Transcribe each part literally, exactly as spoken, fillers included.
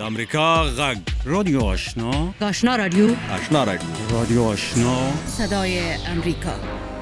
د امریکا غږ رادیو آشنا آشنا رادیو آشنا رادیو رادیو آشنا صدای امریکا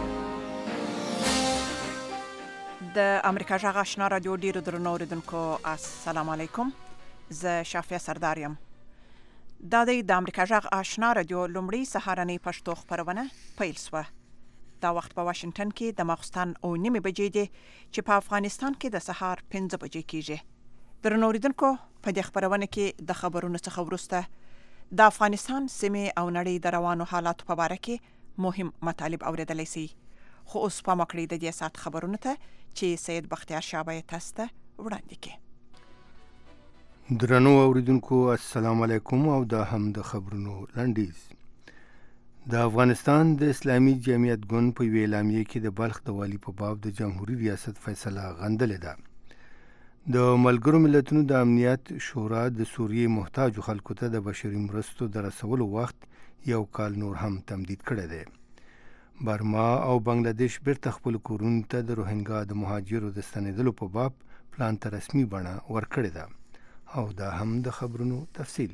د امریکا غږ آشنا رادیو ډیرو درنو اوریدونکو السلام علیکم. زه شافیه سردار یم. دا د امریکا غږ آشنا رادیو لومړی سهارنۍ پښتو خبرونه پیل شوه. دا وخت په واشنگټن کې د ماخستن او نیمه بجې دی چې په افغانستان کې د سهار پنځه بجې کیږي. درنو اوریدونکو په دې خبرونه کې د خبرونو څخه وروسته د افغانستان سیمې او نړۍ د روانو حالاتو په اړه کې مهم مطالب اوریدلای شئ. خو اوس په مکړې د دې سات خبرونه ته چې سید بختیار شاه تاسو ته وړاندې کړي. درنو اوریدونکو السلام علیکم او دا هم د خبرونو لنډیز. د افغانستان د اسلامي جمعیت ګوند په یوه اعلامیه کې د بلخ د والي په باب د جمهوریت ریاست فیصله غندلې ده. د ملګرو ملتونو د امنیت شورا د سوریې محتاجو خلکو ته د بشري مرستو د رسولو وخت یو کال نور هم تمدید کړی دی. برما او بنگلاديش بیرته خپل کورونو ته د روهینګا د مهاجرو د ستنېدلو په باب پلان ته رسمي بڼه ورکړې ده. او دا هم د خبرونو تفصیل.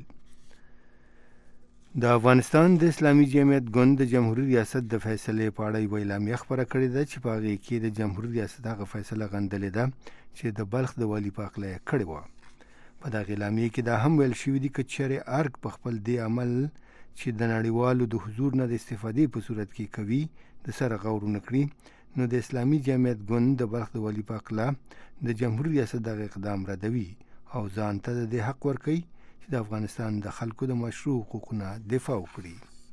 د افغانستان د اسلامي جمعیت ګوند د جمهوریت ریاست د فیصلې په اړه یوه اعلامیه خپره کړې ده چې په هغې کې د جمهوریت ریاست هغه فیصله غندلې ده چې د بلخ د والي په هکله یې کړې وه. په دغه اعلامیې کې دا هم ویل شوي دي که چېرې ارګ په خپل دې عمل چې د نړیوالو د حضور نه د استفادې په صورت کې کوي د سره غور ونه کړي نو د اسلامي جمعیت ګوند د بلخ د والي په هکله د جمهوریت ریاست دغه اقدام ردوي او ځان ته د دې حق ورکوي چې د افغانستان د خلکو د مشروع حقوقونه دفاع وکړي.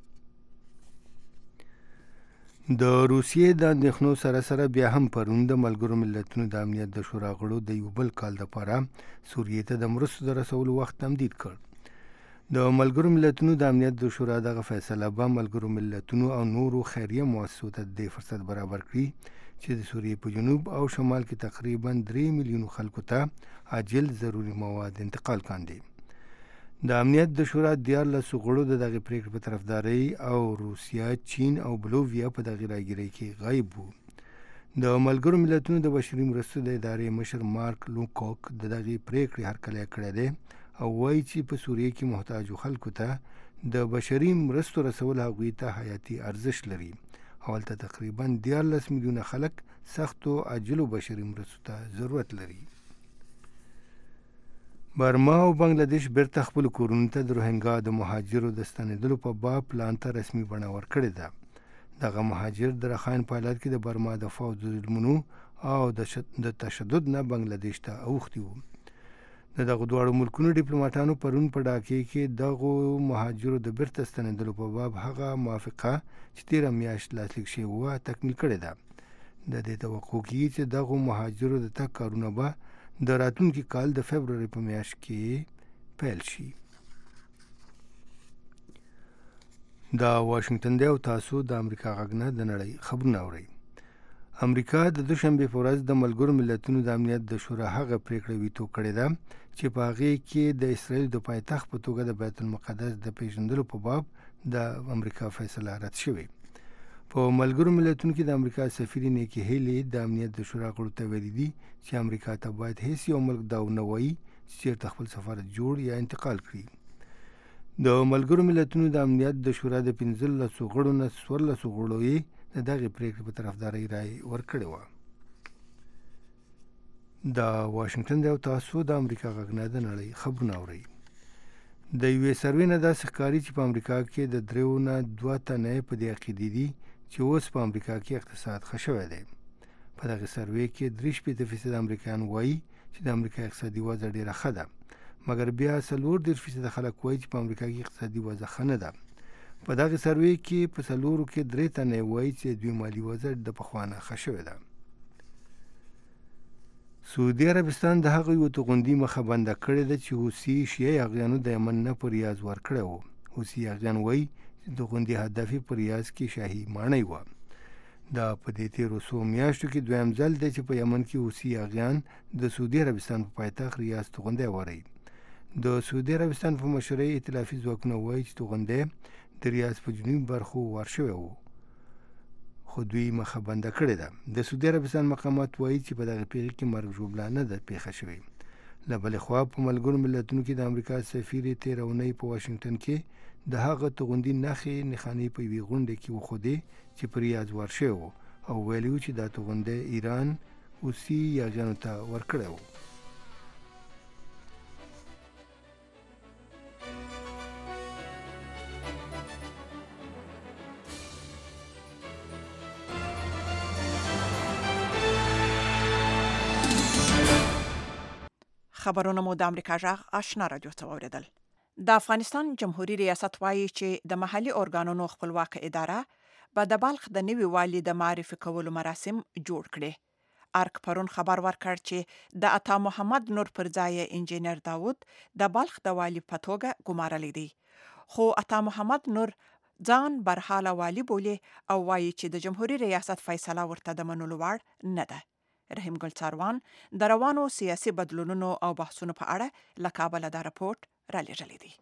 د روسیې د اندېښنو سره سره بیا هم پرون د ملګرو ملتونو د امنیت د شورا غړو د یو بل کال لپاره سوریې ته د مرستو د رسولو وخت تمدید کړ. د ملګرو ملتونو د امنیت د شورا دغه فیصله به ملګرو ملتونو او نورو خیریه مؤسسو ته د فرصت برابر کړي چې د سوریې په جنوب او شمال کې تقریبا درې میلیونو خلکو ته عاجل ضروري مواد انتقال کاندي. د امنیت د شورا دیارلسو غړو د دغې پرېکړې په طرفدارۍ او روسیه، چین او بلوویا په دغې راګیرۍ کې غایب وو. د ملګرو ملتونو د بشري مرستو د ادارې مشر مارک لوکوک د دغې پرېکړې هرکلی کړی دی او وایي چې په سوریې کې محتاجو خلکو ته د بشري مرستو رسول هغوی ته حیاتي ارزښت لري او هلته تقریبا دیارلس میلیونه خلک سختو عاجلو بشري مرستو ته ضرورت لري. برما او بنگلاديش بیرته خپل کورونو ته د روهینګا د مهاجرو د ستنېدلو په باب پلان ته رسمي بڼه ورکړې ده. دغه مهاجر د رخاین په حالت کې د برما د فوج د ظلمونو او د تشدد نه بنگلاديش ته اوښتي وو. د دغو دواړو ملکونو ډیپلوماټانو پرون په ډاکې کې دغو مهاجرو د بیرته ستنېدلو په باب هغه موافقه چې تېره میاشت لاسلیک شوې وه تکمیل کړې ده. د دې توقع کېږي چې دغو مهاجرو د تګ کارونه به د راتلونکي کال د فبروري په میاشت کې پیل شي. دا واشنگټن دی او تاسو د امریکا غږ نه د نړۍ خبرونه اورئ. امریکا د دوشنبې په ورځ د ملګرو ملتونو د امنیت د شورا هغه پرېکړه ویتو کړې ده چې په هغې کې د اسرائیل د پایتخت په توګه د بیت المقدس د پیژندلو په باب د امریکا فیصله رد شوې. په ملګرو ملتونو کې د امریکا سفیر نیکی هیلی د امنیت د شورا غړو ته ویلي دي چې امریکا ته باید هیڅ یو ملک دا ونه وایي چې چېرته خپل سفارت جوړ یا انتقال کړي. د ملګرو ملتونو د امنیت د شورا د پنځلسو غړو نه څوارلسو غړو یې د دغې پرېکړې په طرفدارۍ رایې ورکړې وه. دا واشنګټن دی او تاسو د امریکا غږ نه د نړۍ خبرونه اورئ. د یوې سروې نه داسې ښکاري چې په امریکا کې د دریو نه دوه تنه په دې عقیدې دي چې اوس په امریکا کې اقتصاد ښه شوی دی. په دغه سروې کې درې شپېته فیصد امریکایان وایي چې د امریکا اقتصادي وضع ډېره ښه ده، مګر بیا څلور دېرش فیصده خلک وایي چې په امریکا کې اقتصادي وضع ښه نه ده. په دغه سروې کې په څلورو کې درې تنه وایي چې دوی مالي وضع د پخوا نه ښه شوې ده. سعودي عربستان د هغه یوه توغندي مخه بنده کړې ده چې حوثي شیعه یاغیانو د یمن نه په ریاض ورکړی و. حوثي یاغیان وایي چې د توغندي هدف یې په ریاض کې شاهي ماڼۍ وه. دا په دې تېرو څو میاشتو کې دویم ځل دی چې په یمن کې حوثي یاغیان د سعودي عربستان په پایتخت ریاض توغندی وری. د سعودي عربستان په مشرۍ ائتلافي ځواکونه وایي چې توغندی د ریاض په جنوبي برخو وار شوی و، خو دوی مخه بنده کړې ده. د سعودي عربستان مقامات وایي چې په دغه پیښه کې مرګ ژوبله نه ده پیښه شوې. له بلې خوا په ملګرو ملتونو کې د امریکا سفیر تېره اونۍ په واشنګټن کې د هغه توغندي نښې نښانې په یوې غونډه کې وښودې چې پر یاد ورشوی و او ویلي و چې دا توغندی ایران اوسي یاغیانو ته ورکړی و. خبرونه مو د امریکا جغ آشنا رادیو ته اوریدل. د افغانستان جمهوریت ریاست وایي چې د محلي ارګانونو خپلواک اداره به د بلخ د نوي والي د معرفي کولو مراسم جوړ کړي. ارک پرون خبر ورکړ چې د عطا محمد نور پر ځای انجینر داوود د بلخ د والي په توګه ګمارلی دی. خو عطا محمد نور ځان برحاله والي بولي او وایي چې د جمهوریت ریاست فیصله ورته د منلو وړ نه ده. رحیم ګل څاروان د روانو سیاسي بدلونونو او بحثونو په اړه له کابل دا راپورټ را لېږلی دی.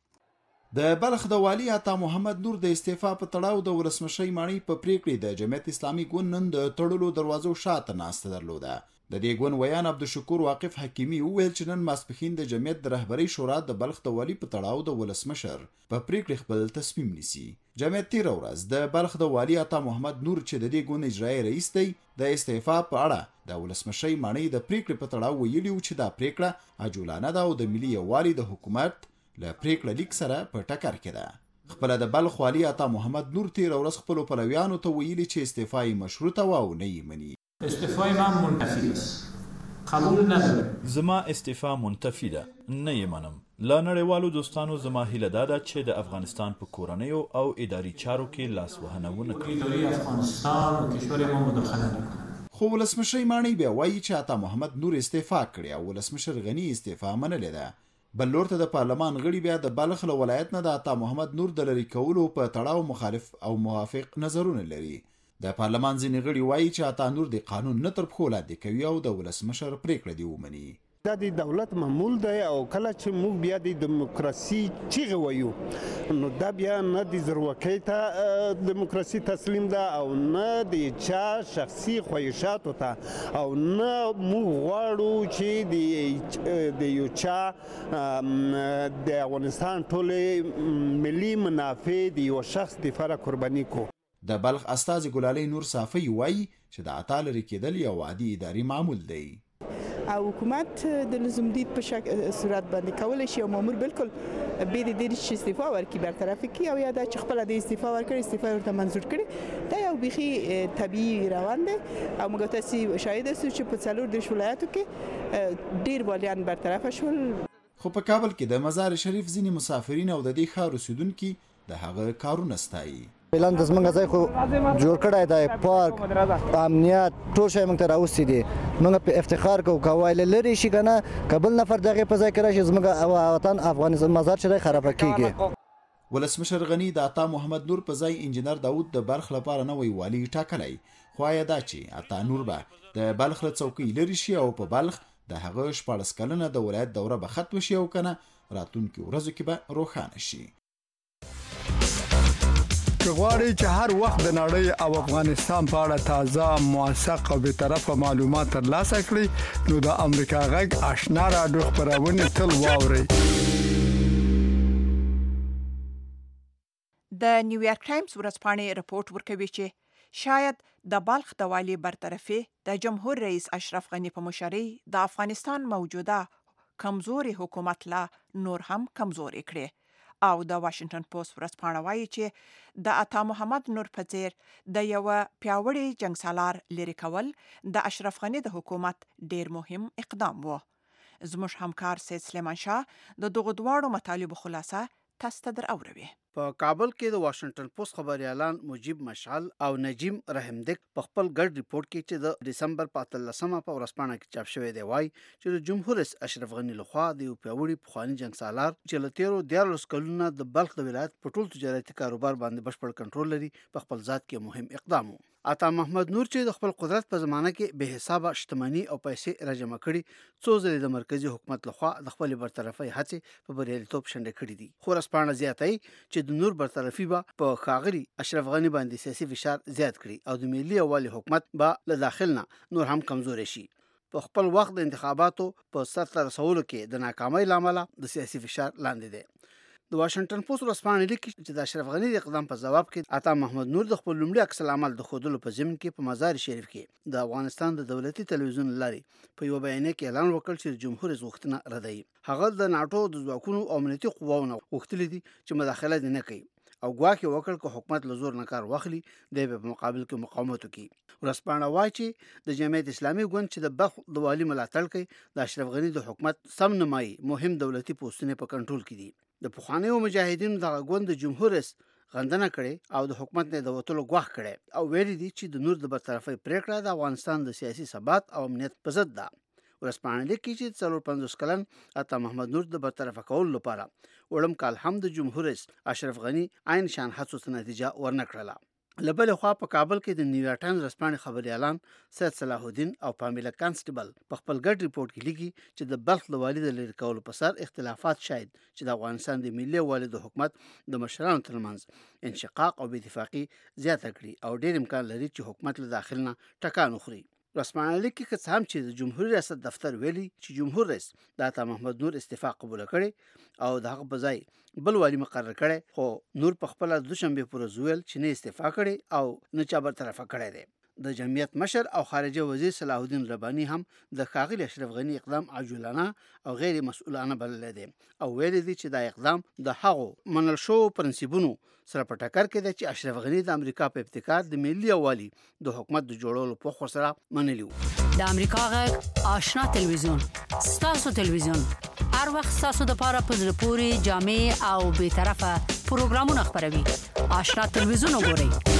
د بلخ د والي عطا محمد نور د استعفا په تړاو د ولسمشۍ ماڼۍ په پریکړې د جمعیت اسلامي ګوند نن د تړلو دروازو شاته ناسته درلوده. د دې ګوند ویان عبدالشکور واقف حکیمي وویل چې نن ماسپښین د جمعیت د رهبرۍ شورا د بلخ د والي په تړاو د ولسمشر په پریکړې خپل تصمیم نیسي. جمعیت تېره ورځ د بلخ د والي عطا محمد نور چې د دې ګوند اجرایي رئیس دی د استعفا په اړه د ولسمشۍ ماڼۍ د پریکړې په تړاو ویلي و چې دا پریکړه عجولانه ده او د ملي یووالي د حکومت له پریکړه لیک سره په ټکر کې ده. خپله د بلخ والي عطا محمد نور تېره ورځ خپلو پلویانو ته ویلي چې استعفا یې مشروطه وه او نه یې مني. استعفای من منتفی است. قبول ندارم. زما استعفا منتفی ده، نه یې منم. لا نړیوالو دوستانو زما هیله دا ده چې د افغانستان په کورنیو او اداري چارو کې لاس وهنه ونه کړي. اداري افغانستان او کشور ما مداخله نکړي. خو ولسمشۍ ماڼۍ بیا وایي چې عطا محمد نور استعفا کړې او ولسمشر غني استعفا منلې ده. بل لور ته د پارلمان غړي بیا د بلخ له ولایت نه د عطا محمد نور د لرې کولو په تړاو مخالف او موافق نظرونه لري. د پارلمان ځینې غړي وایي چې عطا نور د قانون نه تر پښو لاندې کوي او د ولسمشر پریکړه دې ومني. دا د دولت معمول دی او کله چې موږ بیا د دیموکراسي چیغې وایو نو دا بیا نه د زورواکۍ ته دیموکراسي تسلیم ده او نه د چا شخصي خواهشاتو ته او نه موږ غواړو چې د یو چا د افغانستان ټولې ملي منافع د یو شخص دپاره قرباني کو. د بلخ استازي ګلالۍ نور صافی وایي چې د عطا لرې کېدل یو عادي اداري معمول دی. او حکومت د لزوم دید په شک صورت باندې کولی شي او مامور بالکل به د دې چې استعفا ورکړي برطرف کړي او یا دا چې خپل د استعفا ورکړي استعفا ورته منظور کړي دا یو بيخي طبيعي روان دی او موږ تاسو شاهد اوسو چې په څلور د ولایتو کې ډیر والیان برطرف شول. خو په کابل کې د مزار شریف ځینې مسافرین او د دې ښار اوسیدونکي د هغه کارونه ستایي. اعلان د زمونږ ځای خو جوړ کړی دی، پارک، امنیت، ټول شی موږ ته راوستي دي. موږ په افتخار کوو که وایله لرې شي که نه که بل نفر د هغې په ځای کې راشي زموږ وطن افغانستان مزار چې دی خرابه کېږي. ولسمشر غني د عطا محمد نور په ځای انجینر داود د بلخ لپاره نوی والي ټاکلی. خو آیا دا چې عطا نور به د بلخ له څوکۍ لرې شي او په بلخ د هغه شپاړس کلنه د ولایت دوره به ختمه شي او که نه راتلونکي ورځو کې به روښانه شي. که غواړئ چې هر وخت د نړۍ او افغانستان په اړه تازه، موثق او بیطرفه معلومات ترلاسه کړئ نو د امریکا غږ آشنا راډیو خپرونې تل واورئ. د نیویارک ټایمز ورځپاڼې رپورټ ورکوي چې شاید د بلخ د والي برطرفي د جمهور رئیس اشرف غني په مشرۍ د افغانستان موجوده کمزوري حکومت لا نور هم کمزوري کړي. او د واشنگټن پوسټ ورځپاڼه وایي چې د عطا محمد نور په څیر د یو پیاوړي جنګسالار لرې کول د اشرف غني د حکومت ډیر مهم اقدام و. زموږ همکار سید سلیمان شاه د دغه دواړو مطالبو خلاصه تاسو ته در اوروي. په کابل کې د واشنگټن پوسټ خبريالان مجيب مشعل او نجیم رحمدک په خپل ګډ ریپورت کې چې د دسمبر په اتلسمه په ورځپاڼه کې چاپ شوی دی وایي چې د جمهور رئیس اشرف غني لخوا د یو پیاوړي پخواني جنګسالار چې له تیرو دیارلس کلونو د بلخ د ولایت په ټول تجارتي کاروبار باندې بشپړ کنټرول لري په خپل ذات کې مهم اقدام و. عطا محمد نور چې د خپل قدرت په زمانه کې به حسابه شتمنۍ او پیسې راجمع کړي څو ځلې د مرکزی حکومت لخوا د خپل برطرفي هڅې په بریالیتوب شنډې کړې دي. خو رسپانه زیاتای چې د نور برطرفي به په ښاغلي اشرف غني باندې سیاسي فشار زیات کړي او د ملي یووالي حکومت به له داخل نه نور هم کمزوري شي. په خپل وخت د انتخاباتو په سرته رسولو کې د ناکامۍ لامل د سیاسي فشار لاندې دی. د واشنگټن پوسټ ورځپاڼه لیکي چې د اشرف غني د اقدام په ځواب کې عطا محمد نور د خپل لومړي عکس العمل د ښودلو په ضمن کې په مزار شریف کې د افغانستان د دولتي تلویزیون لارې په یوه بیانیه کې اعلان وکړ چې جمهور رئیس غوښتنه ردوي. هغه د ناټو د ځواکونو او امنیتي قواوو غوښتلي دي چې مداخله دې نه کوي او ګواکې وکړ که حکومت له زور نه کار واخلي دی به په مقابل کې مقاومت وکړي. ورځپاڼه وایي چې د جمعیت اسلامي ګوند چې د بلخ د والي ملاتړ کوي د اشرف غني د حکومت سم نمایي مهم دولتي پوستونه په کنټرول کې دي. د پخوانیو مجاهدینو دغه ګوند د جمهور رئیس غندنه کړې او د حکومت نه د وتلو ګواښ کړی او ویلي دي چې د نور د برطرفۍ پریکړه د افغانستان د سیاسي ثبات او امنیت په ضد ده. ورځپاڼه لیکي چې څلور پنځوس کلن عطا محمد نور د برطرفه کولو لپاره وړم کال هم د جمهور رئیس اشرف غني عین شان هڅو ته نتیجه ورنکړله. له بلې خوا په کابل کې د نیویارک ټایمز ورځپاڼې خبریالان سید صلاح الدین او پامیلا کانسټیبل په خپل ګډ ریپورت کې لیکي چې د بلخ د والي د لرې کولو په سر اختلافات شاید چې د افغانستان د ملي والي د حکومت د مشرانو ترمنځ انشقاق او بې اتفاقي زیاته کړي او ډېر امکان لري چې حکومت له داخل نه ټکان وخوري. ورځپاڼه لیکي که څه هم چې د جمهوریت ریاست دفتر ویلي چې جمهور رئیس د عطا محمد نور استعفا قبول کړي او د هغه په ځای بل والي مقرر کړي، خو نور په خپل د دوشنبه پر ورځ ویل چې نه استعفا کړي او نه چا برطرفه کړی دی. د جمعیت مشر او خارجه وزیر صلاح الدین رباني هم د ښاغلي اشرف غني اقدام عجولانه او غیر مسؤلانه بللی دی او ویلي دی چې دا اقدام د هغو منل شوو پرنسیپونو سره په ټکر کې دی چې اشرف غني د امریکا په ابتکار د ملي یووالي د حکومت د جوړولو په خو سره منلی و. د امریکا غږ آشنا تلویزیون ستاسو تلویزیون هر وخت ستاسو د پاره په زړه پورې جامع او بې طرفه پروګرامونه خپروي. آشنا تلویزیون وګورئ.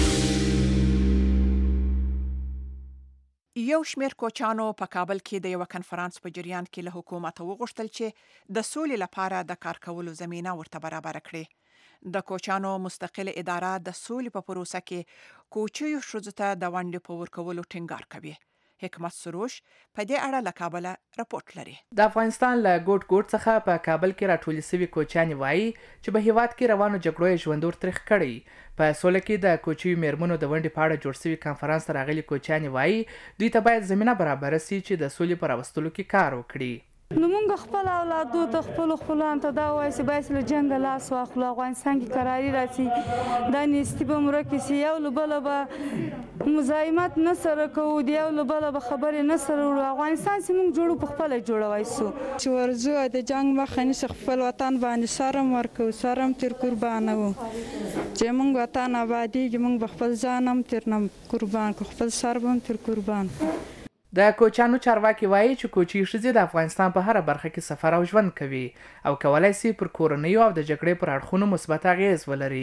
یو شمیر کوچانو په کابل کې د یو کنفرانس په جریان کې له حکومت وغوښتل چې د سولې لپاره د کار کولو زمينه ورته برابر کړي. د کوچانو مستقله اداره د سولې په پروسه کې کوچیو ښځو ته د ونډې په ورکولو ټینګار کوي. حکمت سروش په دې اړه له کابل راپورټ لري. د افغانستان له ګوټ ګوټ څخه په کابل کې راټول شوي کوچیان وایي چې په هیواد کې روانو جګړو ژوندور تاریخ کړی. په سوله کې د کوچیو میرمنو د ونډې په اړه جوړ شوی کنفرانس ته راغلي کوچیان وایي دوی ته باید زمينه برابر شي چې د سولې پر راوستلو کې کار وکړي. نو موږ خپل اولادو ته خپل خپلوان ته دا وایي چې باید له جنګ لاس واخلو، افغانستان کې قراري راشي، دا نیستي به مرکه سي، یو له بله به مزاحمت نه سره کوو، د یو له بله به خبرې نه سره وړو. افغانستان چې موږ جوړو په خپله جوړوی سو چې ورځو د جنګ مخه نیسو، خپل وطن باندې سرم ورکوو، سرم تر قربانه وو چې موږ وطن آبادېږي، موږ به خپل ځان هم تر نه قربان کړو، خپل سر به هم تر قربان کړو. د کوچانو چارواکي وایي چې کوچي ښځې د افغانستان په هره برخه کې سفر او ژوند کوي او کولای شي پر کورنیو او د جګړې پر اړخونو مثبت اغیز ولري.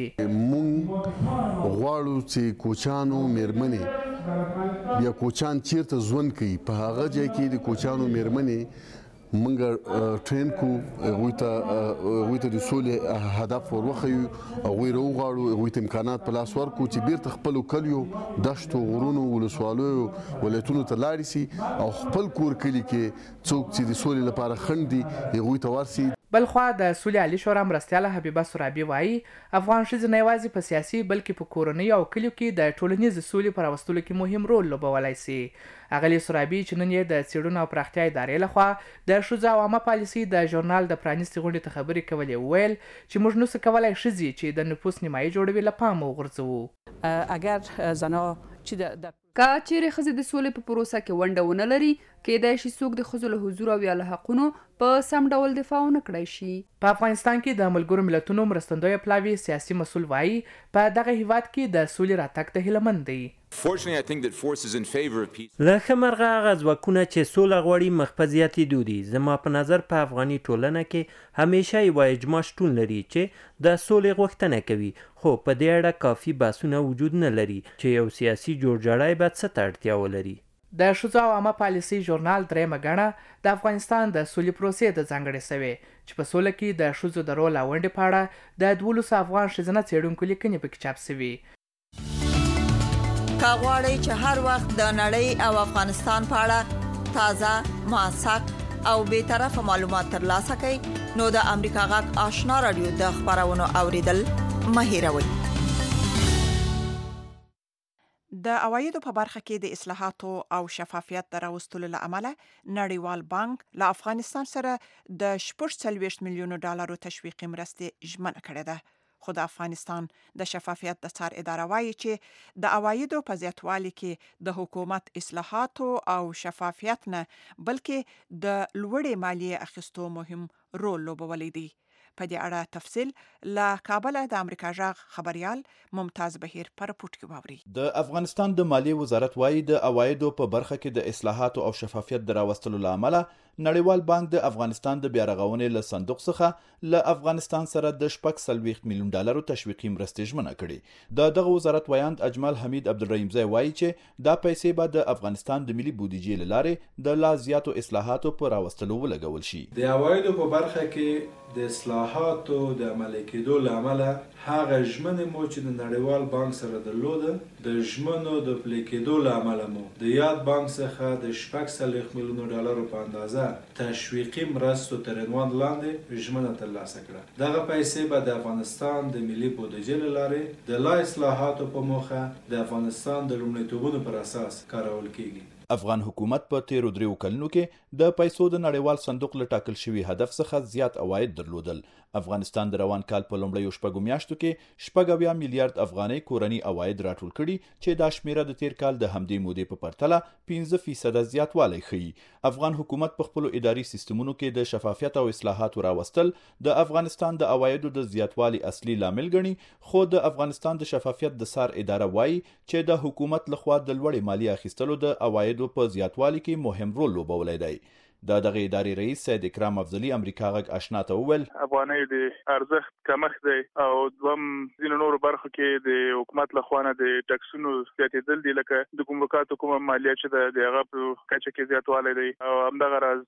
مونږ غواړو چې کوچانو میرمنې یا کوچان چیرته ژوند کوي په هغه ځای کې د کوچانو میرمنې مونږ ټرین کو هغوی ته هغوی ته د سولې هدف ور وښیو، هغوی راوغواړو، هغوی ته امکانات په لاس ورکړو چې بیرته خپلو کلیو، دشتو، غرونو، ولسوالیو، ولایتونو ته لاړ شي او خپل کور کلي کې څوک چې د سولې لپاره خنډ دي هغوی ته ورسي. بلخوا د سولې عالي شورا مرستیاله حبیبه سرابي وایي افغان ښځې نه یوازې په سیاسي بلکې په کورنیو او کلیو کې د ټولنیزې سولې په راوستلو کې مهم رول لوبولی شي. اغلې سرابي چې نن یې د څېړنو او پراختیا ادارې لخوا د ښځو او عامه پالیسۍ د ژورنال د پرانیستې غونډې ته خبرې کولې وویل چې موږ نسو کولی ښځې چې د نفوس نیمایي جوړوي له پامه وغورځوو. اگر زنا چې د که چیرې ښځې د سولې په پروسه کې ونډه ونه لري کیدای شي څوک د ښځو له حضور او یا له حقونو په سم ډول دفاع ونه کړی شي. په افغانستان کې د ملګرو ملتونو مرستندویه پلاوي سیاسي مسؤل وایي په دغه هیواد کې د سولې راتګ ته هیله مند دی. له ښه مرغه هغه ځواکونه چې سوله غواړي مخ په زیاتېدو دي. زما په نظر په افغاني ټولنه کې همیشه یوه اجماع شتون لري چې د سولې غوښتنه کوي، خو په دې اړه کافي بحثونه وجود نه لري چې یو سیاسي جوړجاړی باید څه ته اړتیا ولري. د ښځو او عامه پالیسۍ ژورنال دریمه ګڼه د افغانستان د سولې پروسې ته ځانګړې شوې چې په سوله کې د ښځو د رول او ونډې په اړه د دولسو افغان ښځینه څېړونکو لیکنې پکې چاپ شوي. که غواړئ چې هر وخت د نړۍ او افغانستان په اړه تازه، موثق او بې طرفه معلومات ترلاسه کړئ نو د امریکا غږ آشنا رادیو د خبرونو اوریدل مه هېروئ. د عوایدو په برخه کې د اصلاحاتو او شفافیت د راوستلو له امله نړیوال بانک له افغانستان سره د شپږ څلوېښت میلیونو ډالرو تشویقي مرستې ژمنه کړې ده، خو د افغانستان د شفافیت د څار اداره وایي چې د عوایدو په زیاتوالي کې د حکومت اصلاحاتو او شفافیت نه بلکې د لوړې مالیې اخیستو مهم رول لوبولی دی. په دې اړه تفصیل له کابل د امریکا جغ خبريال ممتاز بهیر پر رپورټ کې واوري. د افغانستان د مالیې وزارت وايي د عوایدو په برخه کې د اصلاحاتو او شفافیت د راوستلو له امله نړیوال بانک د افغانستان د بیا رغونې له صندوق څخه له افغانستان سره د شپږ څلوېښت میلیون ډالرو تشویقي مرستې ژمنه کړې. د دغه وزارت ویاند اجمل حمید عبدالرحیمزی وایي چې دا پیسې به د افغانستان د ملي بودیجې له لارې د لا زیاتو اصلاحاتو په راوستلو ولګول شي. د عوایدو په برخه کې د اصلاحاتو د عملي کېدو له امله هغه ژمنې مو چې د نړیوال بانک سره درلوده د ژمنو د پلي کېدو له امله مو د یاد بانک څخه د شپږ څلوېښت میلیونو ډالرو په اندازه تشویقي مرستو تر عنوان لاندې ژمنه ترلاسه کړه. دغه پیسې به د افغانستان د ملي بودیجې له لارې د لا اصلاحاتو په موخه د افغانستان د لومړیتوبونو پر اساس کارول کیږي. افغان حکومت په تیرو دریو کلونو کې د پیسو د نړیوال صندوق له ټاکل شوي هدف څخه زیات عواید درلودل. افغانستان د روان کال په لومړیو شپږو میاشتو کې شپږ اویا میلیارډ افغانۍ کورني عواید راټول کړي چې دا شمیره د تیر کال د همدې مودې په پرتله پنځه فیصده زیاتوالی ښیي. افغان حکومت په خپلو اداري سیستمونو کې د شفافیت او اصلاحاتو راوستل د افغانستان د عوایدو د زیاتوالي اصلي لامل ګڼي، خو د افغانستان د شفافیت د څار اداره وایي چې د حکومت لخوا د لوړې مالیې اخیستلو د عوایدو په زیاتوالي کې مهم رول لوبولی دی. د دغه ادارې رئیس سید اکرام افضلي امریکا غږ آشنا ته وویل افغانۍ د ارزښت کمښت دی او دوم ځینو نورو برخو کې د حکومت لخوا نه د ټکسونو زیاتېدل دي، لکه د ګمرکاتو کومه مالیه چې ده د هغه په کچه کې زیاتوالی دی او همدغه راز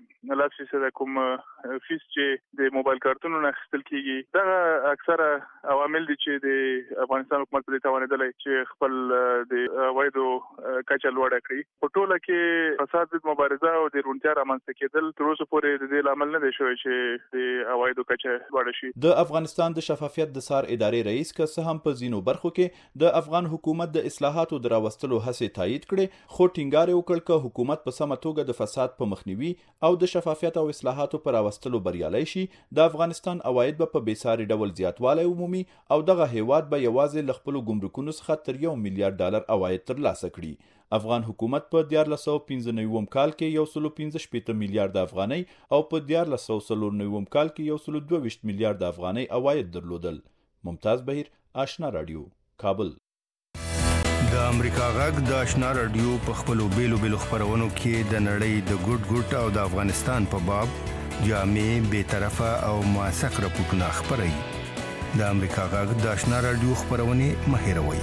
د لس فیصده کوم فیس چې د موبایل کارتونو نه اخیستل کېږي. دغه اکثره عوامل دي چې د افغانستان حکومت په دې توانېدلی چې خپل د عوایدو کچه لوړه کړي. په ټوله کې فساد ضد مبارزه او د روڼتیا رامنځته کېدل تر اوسه پورې د دې لامل نه دی شوی چې د عوایدو کچه لوړه شي. د افغانستان د شفافیت د څار ادارې رئیس که څه هم په ځینو برخو کې د افغان حکومت د اصلاحاتو د راوستلو هڅې تایید کړې، خو ټینګار یې وکړ که حکومت په سمه توګه د فساد په مخنیوي او د شفافیت او اصلاحاتو په راوستلو بریالی شي، د افغانستان عواید به په بېساري ډول زیاتوالی ومومي او دغه هیواد به یوازې له خپلو ګمرکونو څخه تر یو میلیارډ ډالر عواید ترلاسه کړي. افغان حکومت په دیارلس سوه پنځه نوي کال کې یو سلو پنځه شپېته میلیارډ افغانۍ او په دیارلس سوه څلور نوي کال کې یو سلو دوه ویشت میلیارډ افغانۍ عواید درلودل. ممتاز بهیر، آشنا رادیو، کابل. د امریکا غږ د آشنا رادیو په خپلو بیلو بیلو خپرونو کې د نړۍ د ګوټ ګوټ او د افغانستان په باب جامع، بیطرفه او موثق راپورټونه خپروي. د امریکا غږ د آشنا رادیو خپرونې مه هېروئ.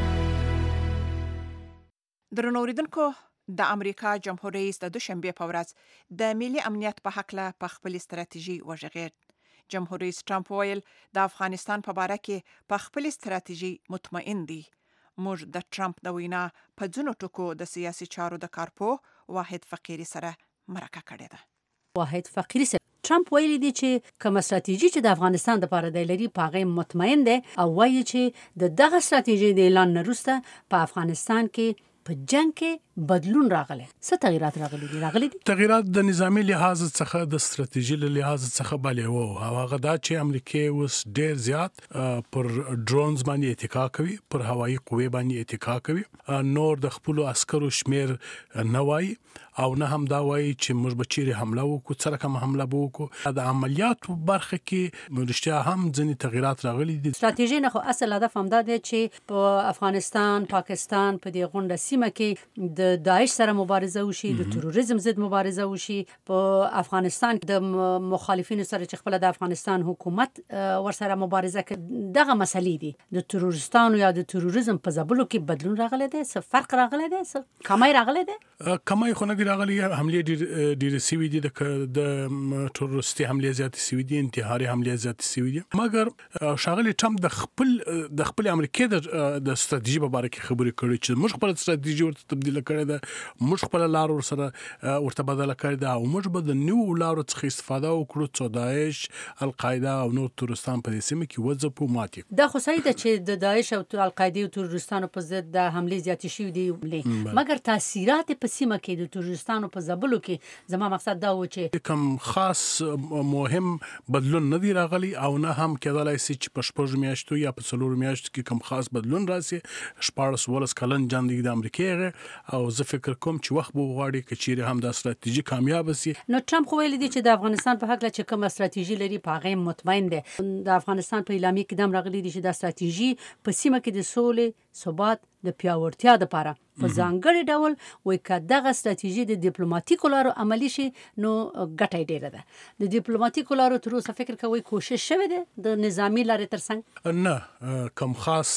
درنو اوریدونکو، د امریکا جمهور رئیس د دوشنبه په ورځ د ملي امنیت په حق له په خپل ستراتیژي وژغېد. جمهور رئیس ټرمپ ویل د افغانستان په باره کې په خپل ستراتیژي مطمئن دي. موږ د ټرمپ د وینا په ځینو ټکو د سیاسي چارو د کارپوه واحد فقیري سره مرکه کړې ده. واحد فقیري سره ټرمپ ویلي دی چې کوم ستراتیژي چې د افغانستان د لپاره دی لري په هغه مطمئن دی او وایي چې د دغه ستراتیژي د اعلان نه وروسته په افغانستان کې په جنگ کې بدلون راغلی. څه تغیرات راغلي دي؟ راغلي دي تغیرات د نظامی لحاظ څخه د ستراتیژي له لحاظ څخه بلې وو. هغه دا چې امریکا اوس ډیر زیات پر ډرونز باندې اتکا کوي، پر هوایي قوې باندې اتکا کوي. نور د خپل عسکرو شمیر نه وایي او نه هم دا وایي چې موږ به چیرې حمله وکړو، سره کوم حمله به وکړو. د عملیاتو برخه کې رښتیا هم ځینې تغیرات راغلي دي. ستراتیژي نه خو اصل هدف هم دا دی چې په افغانستان، پاکستان په دې غونډه سیمه کې د داعش سره مبارزه وشي، د تروریزم ضد مبارزه وشي. په افغانستان د مخالفینو سره چې خپل د افغانستان حکومت ورسره مبارزه کوي، دغه مسلې دي. د تروریستانو یا د تروریزم په ځبلو کې بدلون راغلی دی، څه فرق راغلی دی، څه کمای راغلی دی؟ کمای خو نه دی راغلي حمله ډېر سوي دي د ټروریستي حمله زیات سوي دي انتحاري حمله زیات سوي دي مګر شاغلي ټرمپ د خپل د خپل امریکا د ستراتیژي په اړه کې خبرې کړې چې موږ خپل ستراتیژي ورته تبدیل کړې ده موږ خپل لار ورسره ورته بدل کړې ده او موږ به د نیو لارو څخه استفاده وکړو چې داعش القاعده او نور تورستان په سیمه کې وځو ماتي دا خو صحیح ده چې د داعش او القاعده او تورستانو په ضد د حمله زیات شوي دي مګر تاثیرات په سیمه کې د تورستانو په ځبلو کې زما مقصد دا و چې کوم خاص مهم بدلون نه دی راغلی او نه هم کېدلای شي چې په شپږ میاشتو یا په څلور میاشتو کې کوم خاص بدلون راسي شپاړس ولس کلن جان دی د امریکا او زه فکر کوم چې وخت به غواړي چې چیرې هم د ستراتیژي کامیاب شي نو ټرمپ خو ویل دي چې د افغانستان په حق له چې کوم ستراتیژي لري په هغه مطمئن دي د افغانستان په اعلامیه کې دم راغلي دي چې د ستراتیژي په سیمه کې د سولې ثبات د پیاوړتیا لپاره په ځانګړي ډول وای کداغه ستراتیژي د ډیپلوماټیکو لارو عملی شي نو ګټه ډیره ده د ډیپلوماټیکو لارو تر اوسه فکر کوي کوشش شوه ده د نظامی لارې ترڅنګ نه کوم خاص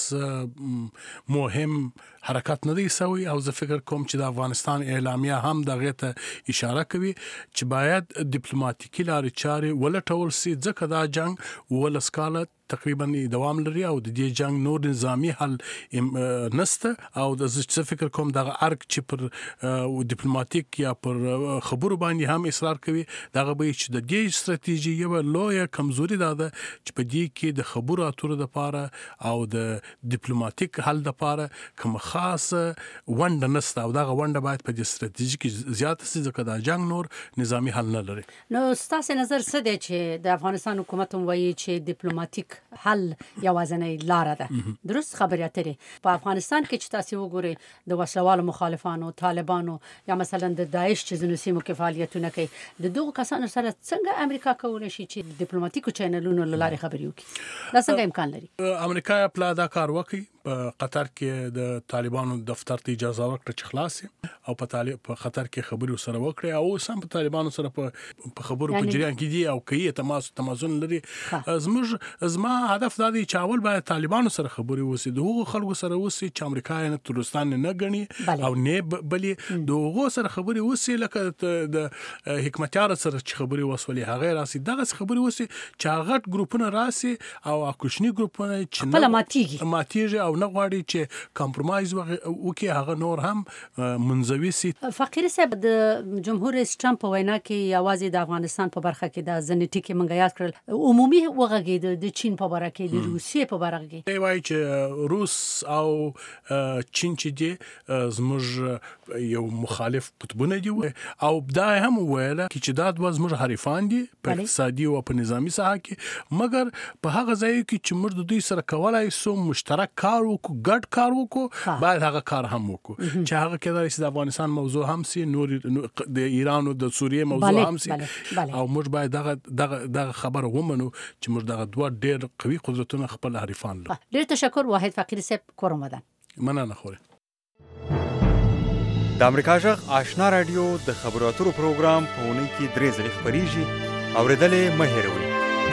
مهم حرکت نه دی سوی او زه فکر کوم چې د افغانستان اعلامیه هم دغه ته اشاره کوي چې باید ډیپلوماټیکي لارې چارې ولټول سي ځکه دا جنگ ولسکاله تقریبا دوام لري او د دې جنگ نور نظامی حل نسته او د زه فکر کوم دغه ارګ چې پر ډیپلوماټیک یا پر خبرو باندې هم اصرار کوي دغه به چې د دې ستراتیژي یو لویه کمزوري ده چې په دې کې د خبرو اترو لپاره او د ډیپلوماټیک حل لپاره کوم خاص ونده نسته او دغه ونده باید په دې ستراتیژي کې زیات سي ځکه دا جنگ نور نظامی حل نه لري نو ستاسو نظر څه دی چې د افغانستان حکومت وایي چې ډیپلوماټیک حل یوازینۍ لار ده درست خبرې اترې په افغانستان کې چې تاسو وګورئ د وسلوالو مخالفانو طالبانو یا مثلا د داعش چې زنو سیمو کې فعالیتونه کوي د دغه کسانو سره څنګه امریکا کولای شي چې ډیپلوماټیکو چینلونو لارې خبرې وکړي دا څنګه امکان لري امریکا پلا دا کار وکړي په قطر کې د طالبانو دفتر ته اجازه ورکړه چې خلاص او په طالب په قطر کې خبرو سره وکړي او سم په طالبانو سره په خبرو په جریان کې دي او کوي تماس تمازن لري زموږ زما هدف دا دی چې اول باید طالبانو سره خبرې وسی دغه خلکو سره وسی چې امریکا نه ترستان نه غني او نه بلی دغه سره خبرې وسی لکه د حکمتیار سره چې خبرې وسولې هغه راسي دغه خبرې وسی چې هغه ګروپونه راسي او اکوشنی ګروپونه چې خپل ماتيږي ماتيږي او نه غواړي چې کمپرمایز وکړي هغه نور هم منزوي سي فقیر صاحب د جمهور رئیس ټرمپ وینا کې یوازې د افغانستان په برخه کې د ځنې ټکی منګه یاد کړل عمومي وغږید د چین په برخه کې د روسیې په برخه کې دی وایي چې روس او چین چې دي زموږ یو مخالف قطبونه دي او دا هم ویل چې دا د زموږ حریفان دي په اقتصادي او په نظامی ساحه کې مګر په هغه ځای کې چې موږ د دوی سره کولای سو مشترک کار وکړو ګډ کار وکړو باید هغه کار هم وکړو چې هغه کېدای شي د افغانستان موضوع هم سي نور د ایران او د سوریې موضوع هم سي او موږ باید دغه دغه دغه خبر ومنو چې موږ دغه دوه ډېر قوي قدرتونه خپل حریفان لري ډېر تشکر واحد فقیر صاحب کوم ودان مننه خوري د امریکا جغ آشنا رادیو د خبرو اترو پروګرام په اونۍ کې درې ځلې خبريږي اوریدلې مه هېروئ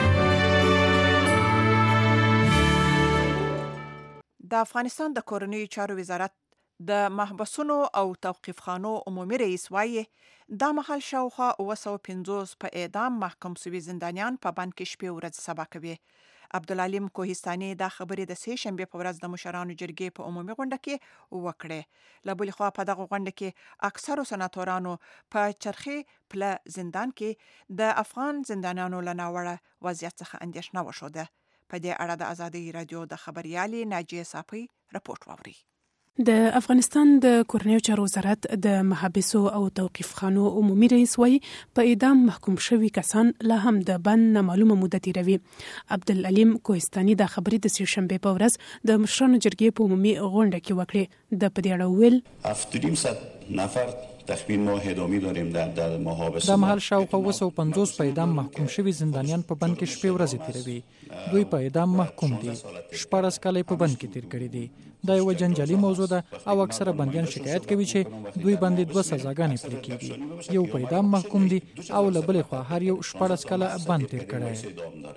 د افغانستان د کورنیو چارو وزارت د محبسونو او توقیفخانو عمومي رئیس وایي دا مهال شاوخوا اوه سوه پنځوس په اعدام محکوم شوي زندانیان په بند کې شپې ورځې سبا کوي عبدالعلیم کوهستاني دا خبرې د سې شنبې په ورځ د مشرانو جرګې په عمومي غونډه کې وکړې له بلې خوا په دغه غونډه کې اکثرو سناتورانو په چرخي پله زندان کې د افغان زندانیانو له ناوړه وضعیت څخه اندېښنه وښوده په دې اړه د ازادي رادیو د خبريالي ناجیه صافي رپورت واوري د افغانستان د کورنیو چارو وزارت د محبسو او توقیفخانو عمومي رئیس وایي په اعدام محکوم شوي کسان لا هم د بند نامعلومه موده تیروي عبدالعلیم کوهستاني دا خبرې د سې شنبې په ورځ د مشرانو جرګې په عمومي غونډه کې وکړې د په دې اړه ویل هفتاد نفر تخمین ما ادامه داریم در در محابس د محل شاوخوا اوه سوه پنځوس په اعدام محکوم شوي زندانیان په بند کې شپې ورځې تیروي دوی په اعدام محکوم دي شپاړس کاله په بند کې تیر کړي دي دا یو جنجالي موضوع ده او اکثره بندیان شکایت کوي چې دوی باندې دوه سزاګانې پلي کیږي یو په اعدام محکوم دي او له بلې خوا هر یو شپاړس کاله بند تیر کړی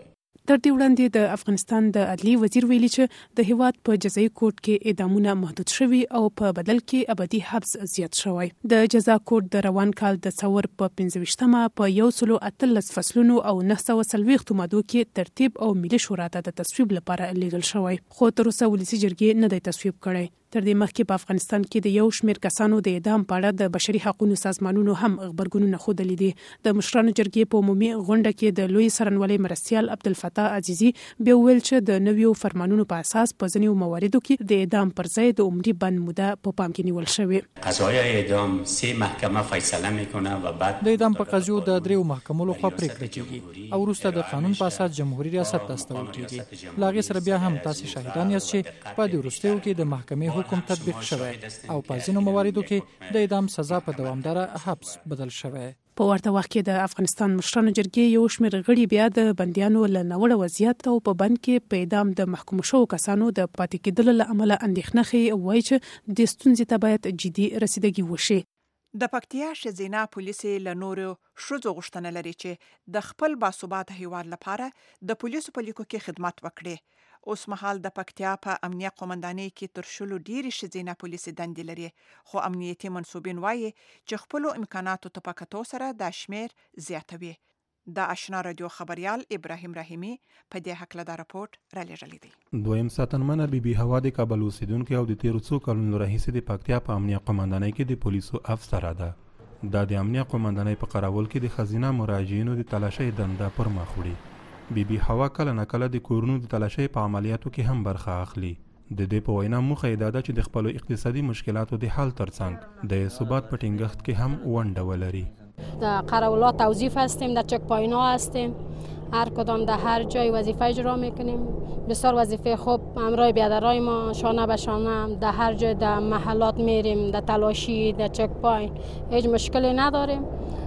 تر دې وړاندې د افغانستان د عدلي وزیر ویلي چې د هیواد په جزایي کوډ کې اعدامونه محدود شوي او په بدل کې ابدي حبس زیات شوی. د جزا کوډ د روان کال د څور په پنځه ویشتمه په یو سلو اتلس فصلونو او نه سوه څلوېښتو مادو کې ترتیب او ملي شورا ته د تصویب لپاره لیږل شوی، خو تر اوسه ولسي جرګې نه دی تصویب کړی. تر دې مخکې په افغانستان کې د یو شمېر کسانو د اعدام په اړه د بشري حقوقو سازمانونو هم غبرګونونه ښودلي دي. د مشرانو جرګې په عمومي غونډه کې د لوی څارنوالۍ مرستیال عبدالفتاح عزیزي بیا وویل چې د نویو فرمانونو په اساس په ځینو مواردو کې د اعدام پر ځای د عمري بند موده په پام کې نیول شوې. قضای اعدام سه محکمه فیصله میکنه و بعد د اعدام په قضیو د دریو محکمو لخوا پریکړه کیږي او وروسته د قانون په اساس جمهوریت ریاست ته استول کیږي. لا غي سره بیا هم تاسو شاهدان یاست چې په دې وروستیو کې د محکمې حکم تطبیق شوی او په ځینو مواردو کې د اعدام سزا په دوامداره حبس بدل شوی. په ورته وخت کې د افغانستان مشرانو جرګې یو شمېر غړي بیا د بندیانو له ناوړه وضعیت او په بند کې په اعدام د محکوم شوو کسانو د پاتې کېدلو له امله اندېښنه ښیي، وایي چې د ستونزې ته باید جدي رسیدګي وشي. د پکتیا ښځینه پولیسې له نورو ښځو غوښتنه لري چې د خپل باثباته هیواد لپاره د پولیسو په لیکو کې خدمت وکړي. اوس مهال د پکتیا په امنیه قومندانۍ کې تر شلو ډیرې ښځینه پولیسې دندې لري، خو امنیتي منصوبین وایي چې خپلو امکاناتو ته په کتو سره دا شمیر زیاتوي. د آشنا رادیو خبریال ابراهیم رحیمی په دې هکله دا راپورټ را لېږلی دی. دویم ساتنمنه بي بي هوا د کابل اوسیدونکې او د تیرو څو کلونو راهیسې د پکتیا په امنیه قومندانۍ کې د پولیسو افسره ده. دا د امنیه قومندانۍ په قراول کې د ښځینه مراجعینو د تلاشۍ دنده پر مخ وړي. بي بي هوا کله نه کله د کورونو د تلاشۍ په عملیاتو کې هم برخه اخلي. د دې په وینا موخه یې دا ده چې د خپلو اقتصادي مشکلاتو د حل ترڅنګ د ثبات په ټینګښت کې هم ونډه ولري. در قراولات توظیف هستیم، در چک پایین ها هستیم، هر کدام در هر جای وظیفه اجرا میکنیم. بسیار وظیفه خوب همراه بیادرای ما شانه به شانه در هر جای در محلات میریم، در تلاشی، در چک پایین، هیچ مشکلی نداریم.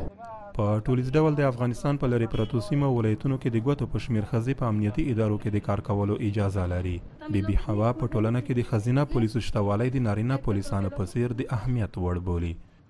په ټولیز ډول د افغانستان په لرې پرتو سیمو ولایتونو کې د ګوتو په شمیر ښځې په امنیتي ادارو کې د کار کولو اجازه لري. بي بي هوا په ټولنه کې د ښځینه پولیسو شتوالی د نارینه پولیسانو په څیر د اهمیت وړ بولي.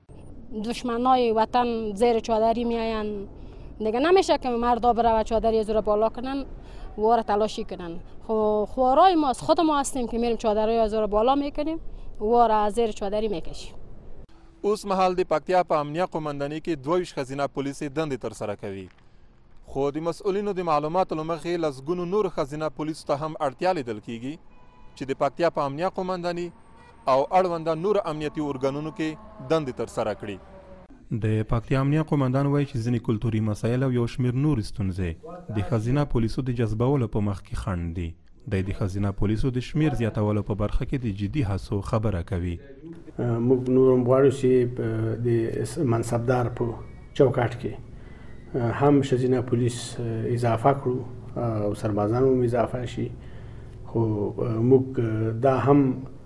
دشمنای وطن زیر چادری میآیند، دیگه نمیشه که مردا برای چادری زیر بالا کنن واره تلاشی کنن. خب خوارای ما خود ما هستیم که میریم چادری زیر بالا میکنیم، واره زیر چادری میکشیم. اوس مهال د پکتیا په امنیه قومندانۍ کې دوه ویشت ښځینه پولیسې دندې ترسره کوي، خو د مسؤلینو د معلوماتو له مخې لسګونو نورو ښځینه پولیسو ته هم اړتیا لیدل کیږي چې د پکتیا په امنیه قومندانۍ او اړونده نورو امنیتي ارګانونو کې دندې ترسره کړي. د پکتیا امنیه قومندان وایي چې ځینې کلتوري مسایل او یو شمېر نورې ستونزې د ښځینه پولیسو د جذبولو په مخ کې خنډ دي. د د ښځینه پولیسو د شمیر زیاتولو په برخه کې د جدي هڅو خبره کوي. موږ نور هم غواړو چې د منصبدار په چوکاټ کې هم ښځینه پولیس اضافه کړو او سربازان هم اضافه شي، خو موږ دا هم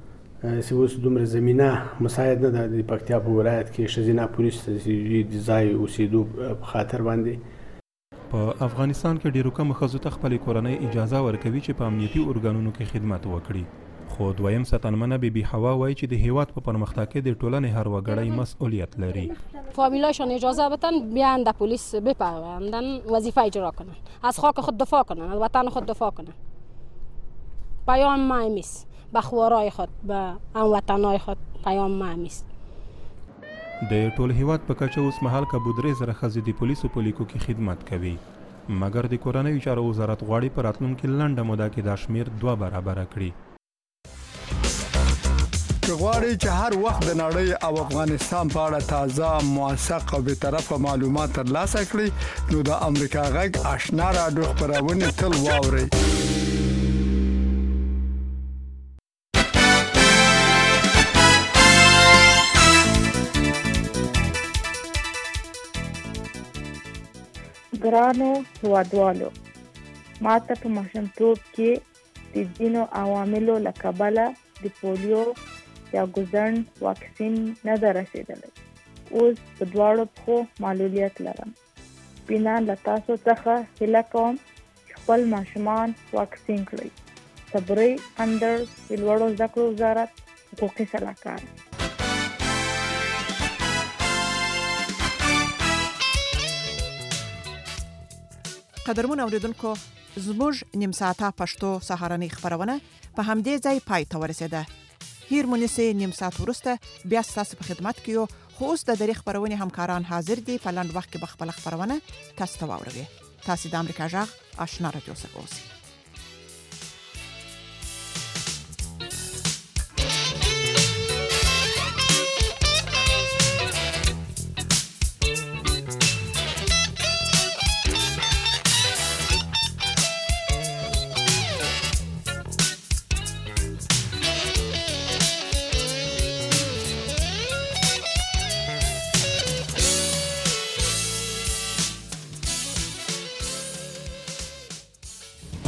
چې اوس دومره زمینه مساعد نه ده د پکتیا په ولایت کې ښځینه پولیس د ځای اوسېدو په خاطر باندې. په افغانستان کې ډیرو کم ښځو ته خپلې کورنۍ اجازه ورکوي چې په امنیتي ارګانونو کې خدمت وکړي، خو دویم ساتنمنه بي بي هوا وایي چې د هیواد په پرمختګ کې د ټولنې هر وګړی مسئولیت لري. فامیلاشون اجازه بدن بیان در پلیس بپیوندن، وظیفه اجرا کنن، از خاک خود دفاع کنن، از وطن خود دفاع کنن. پیام مهمیست به خوارای خود، به هموطنای خود پیام مهمیست. د ټول هیواد په کچه اوس مهال کابو درې زره ښځې د پولیسو په لیکو کې خدمت کوي، مګر د کورنیو چارو وزارت غواړي په راتلونکي لنډه موده کې دا شمیر دوه برابره کړي. که غواړئ چې هر وخت د نړۍ او افغانستان په اړه تازه، موثق او بېطرفه معلومات ترلاسه کړئ، نو د امریکا غږ آشنا راډیو خپرونې تل واورئ. ګرانو هیوادوالو، ما ته په ماشومتوب کې د ځینو عواملو له کبله د پولیو یا ګوزڼ واکسین نه ده رسېدلی. اوس په دواړو پښو معلولیت لرم. بینا له تاسو څخه هیله کوم چې خپل ماشومان واکسین کړئ. صبري اندر د لوړو زده کړو وزارت حقوقي سلاکار. قدرمن اوریدونکو زموږ نیم ساعته پښتو سهارنۍ خبرونه په همدې ځای پای ته ورسېده. هیر مونږه نیم ساعت ورسته بیا ستاسو په خدمت کې یو. خو اوس د درې خبرونه همکاران حاضر دي په لاند وخت کې به خپل خبرونه تاسو ته واوروي. تاسو د امریکا جغ آشنا رادیو څخه اوسئ.